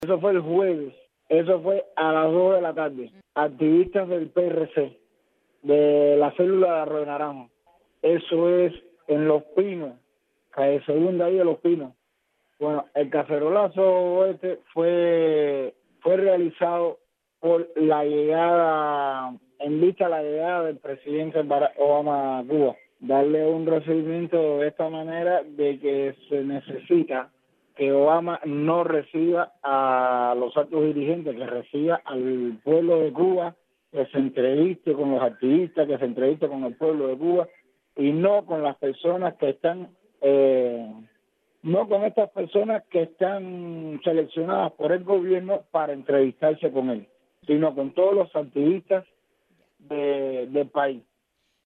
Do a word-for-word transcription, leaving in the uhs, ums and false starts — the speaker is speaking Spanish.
Eso fue el jueves, eso fue a las dos de la tarde. Activistas del P R C, de la célula de Arroyo Naranjo. Eso es en Los Pinos, calle Segunda ahí de Los Pinos. Bueno, el cacerolazo este fue, fue realizado por la llegada, en vista a la llegada del presidente Barack Obama a Cuba. Darle un recibimiento de esta manera de que se necesita que Obama no reciba a los altos dirigentes, que reciba al pueblo de Cuba, que se entreviste con los activistas, que se entreviste con el pueblo de Cuba, y no con las personas que están, eh, no con estas personas que están seleccionadas por el gobierno para entrevistarse con él, sino con todos los activistas de, del país.